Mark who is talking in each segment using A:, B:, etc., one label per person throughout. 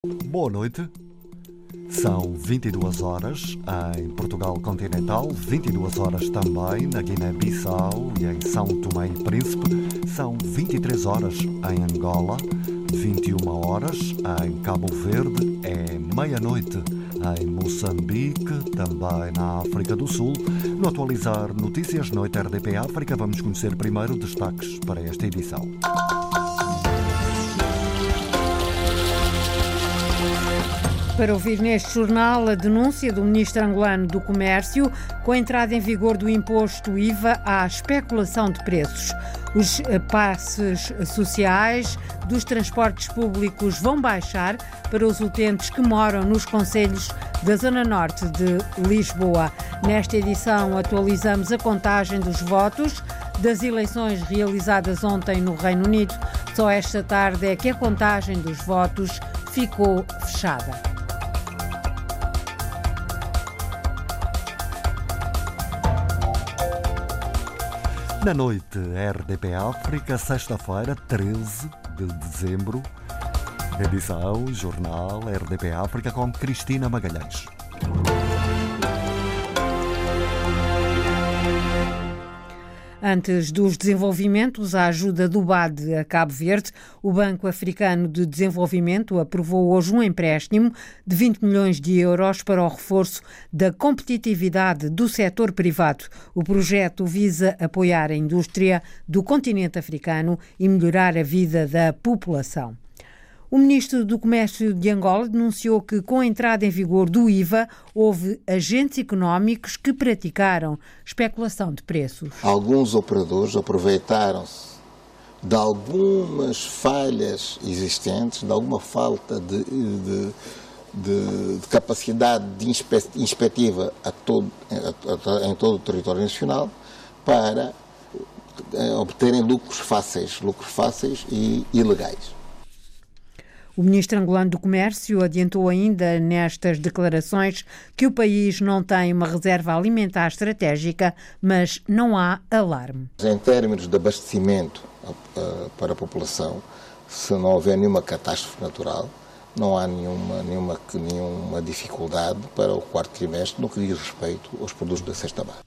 A: Boa noite. São 22 horas em Portugal continental, 22 horas também na Guiné-Bissau e em São Tomé e Príncipe. São 23 horas em Angola, 21 horas em Cabo Verde, é meia-noite em Moçambique, também na África do Sul. No Atualizar Notícias Noite RDP África, vamos conhecer primeiro destaques para esta edição.
B: Para ouvir neste jornal a denúncia do ministro angolano do Comércio com a entrada em vigor do imposto IVA à especulação de preços. Os passes sociais dos transportes públicos vão baixar para os utentes que moram nos concelhos da Zona Norte de Lisboa. Nesta edição atualizamos a contagem dos votos das eleições realizadas ontem no Reino Unido. Só esta tarde é que a contagem dos votos ficou fechada.
A: Na noite RDP África, sexta-feira, 13 de dezembro, edição Jornal RDP África com Cristina Magalhães.
B: Antes dos desenvolvimentos, a ajuda do BAD a Cabo Verde, o Banco Africano de Desenvolvimento aprovou hoje um empréstimo de 20 milhões de euros para o reforço da competitividade do setor privado. O projeto visa apoiar a indústria do continente africano e melhorar a vida da população. O ministro do Comércio de Angola denunciou que, com a entrada em vigor do IVA, houve agentes económicos que praticaram especulação de preços.
C: Alguns operadores aproveitaram-se de algumas falhas existentes, de alguma falta de capacidade de inspectiva em todo o território nacional para obterem lucros fáceis e ilegais.
B: O ministro angolano do Comércio adiantou ainda nestas declarações que o país não tem uma reserva alimentar estratégica, mas não há alarme.
C: Em termos de abastecimento para a população, se não houver nenhuma catástrofe natural, não há nenhuma dificuldade para o quarto trimestre no que diz respeito aos produtos da cesta básica.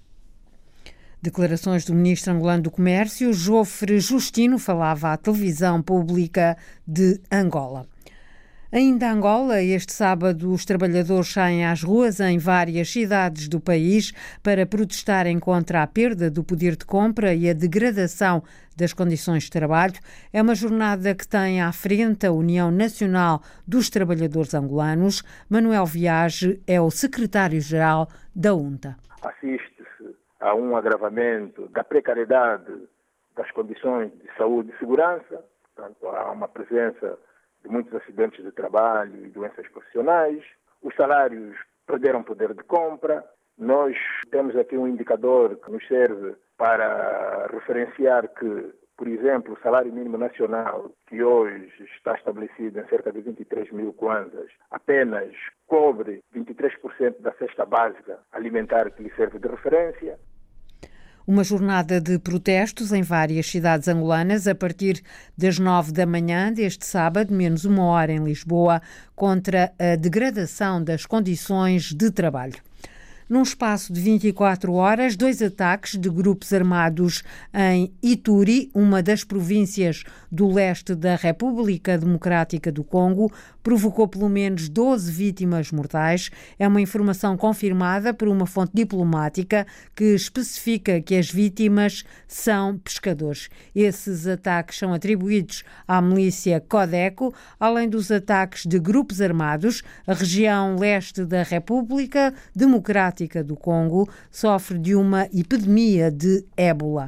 B: Declarações do ministro angolano do Comércio, Jofre Justino, falava à televisão pública de Angola. Ainda em Angola, este sábado, os trabalhadores saem às ruas em várias cidades do país para protestarem contra a perda do poder de compra e a degradação das condições de trabalho. É uma jornada que tem à frente a União Nacional dos Trabalhadores Angolanos. Manuel Viage é o secretário-geral da UNTA.
D: Assiste-se a um agravamento da precariedade das condições de saúde e segurança, portanto, há uma presença de muitos acidentes de trabalho e doenças profissionais. Os salários perderam poder de compra. Nós temos aqui um indicador que nos serve para referenciar que, por exemplo, o salário mínimo nacional, que hoje está estabelecido em cerca de 23 mil kwanzas, apenas cobre 23% da cesta básica alimentar que lhe serve de referência.
B: Uma jornada de protestos em várias cidades angolanas a partir das 9 da manhã deste sábado, menos uma hora em Lisboa, contra a degradação das condições de trabalho. Num espaço de 24 horas, 2 ataques de grupos armados em Ituri, uma das províncias do leste da República Democrática do Congo, provocou pelo menos 12 vítimas mortais. É uma informação confirmada por uma fonte diplomática que especifica que as vítimas são pescadores. Esses ataques são atribuídos à milícia Codeco, além dos ataques de grupos armados. A região leste da República Democrática do Congo sofre de uma epidemia de ébola.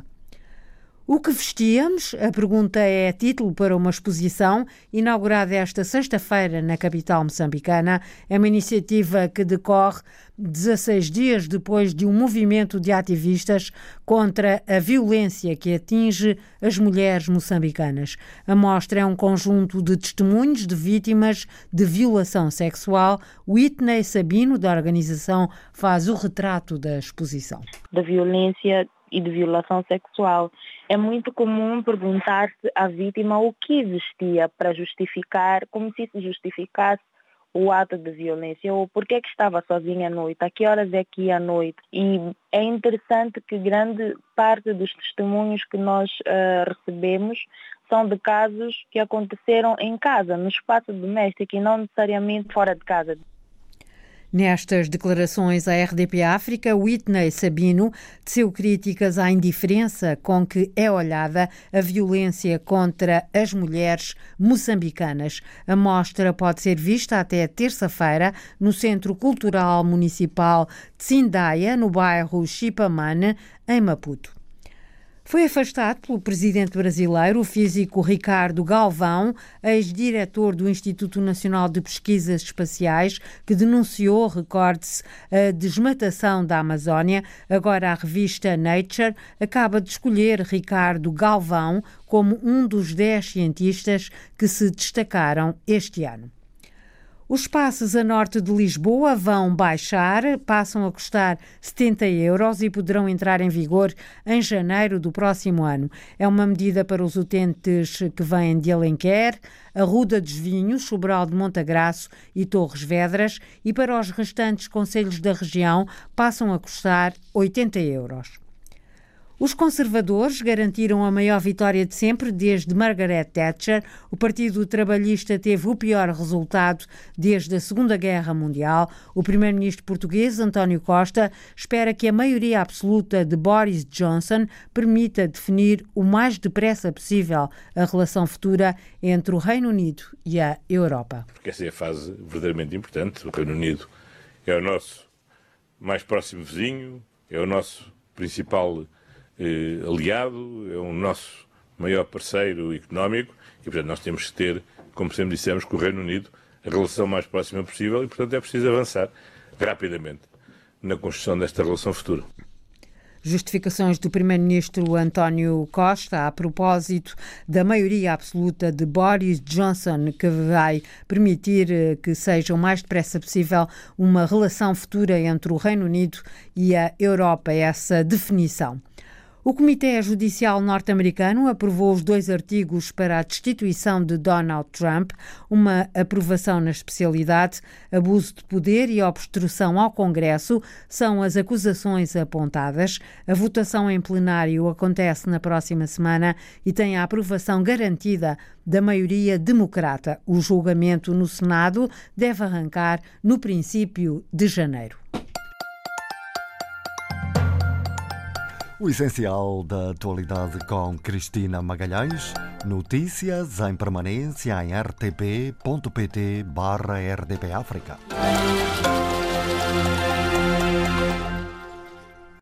B: O que vestíamos? A pergunta é título para uma exposição inaugurada esta sexta-feira na capital moçambicana. É uma iniciativa que decorre 16 dias depois de um movimento de ativistas contra a violência que atinge as mulheres moçambicanas. A mostra é um conjunto de testemunhos de vítimas de violação sexual. Whitney Sabino, da organização, faz o retrato da exposição.
E: Da violência e de violação sexual. É muito comum perguntar-se à vítima o que vestia para justificar, como se isso justificasse o ato de violência, ou por que estava sozinha à noite, a que horas é que ia à noite. E é interessante que grande parte dos testemunhos que nós recebemos são de casos que aconteceram em casa, no espaço doméstico e não necessariamente fora de casa.
B: Nestas declarações à RDP África, Whitney Sabino teceu críticas à indiferença com que é olhada a violência contra as mulheres moçambicanas. A mostra pode ser vista até terça-feira no Centro Cultural Municipal de Sindaia, no bairro Chipamane, em Maputo. Foi afastado pelo presidente brasileiro, o físico Ricardo Galvão, ex-diretor do Instituto Nacional de Pesquisas Espaciais, que denunciou, recorde-se, a desmatação da Amazónia. Agora a revista Nature acaba de escolher Ricardo Galvão como um dos 10 cientistas que se destacaram este ano. Os passes a norte de Lisboa vão baixar, passam a custar 70 euros e poderão entrar em vigor em janeiro do próximo ano. É uma medida para os utentes que vêm de Alenquer, Arruda dos Vinhos, Sobral de Montagraço e Torres Vedras, e para os restantes concelhos da região passam a custar 80 euros. Os conservadores garantiram a maior vitória de sempre desde Margaret Thatcher. O Partido Trabalhista teve o pior resultado desde a Segunda Guerra Mundial. O primeiro-ministro português, António Costa, espera que a maioria absoluta de Boris Johnson permita definir o mais depressa possível a relação futura entre o Reino Unido e a Europa.
F: Porque essa é a fase verdadeiramente importante. O Reino Unido é o nosso mais próximo vizinho, é o nosso principal aliado, é o nosso maior parceiro económico e, portanto, nós temos que ter, como sempre dissemos, com o Reino Unido a relação mais próxima possível e, portanto, é preciso avançar rapidamente na construção desta relação futura.
B: Justificações do primeiro-ministro António Costa a propósito da maioria absoluta de Boris Johnson, que vai permitir que seja o mais depressa possível uma relação futura entre o Reino Unido e a Europa, essa definição. O Comitê Judicial norte-americano aprovou os 2 artigos para a destituição de Donald Trump, uma aprovação na especialidade. Abuso de poder e obstrução ao Congresso são as acusações apontadas. A votação em plenário acontece na próxima semana e tem a aprovação garantida da maioria democrata. O julgamento no Senado deve arrancar no princípio de janeiro.
A: O essencial da atualidade com Cristina Magalhães. Notícias em permanência em rtp.pt/RDP África.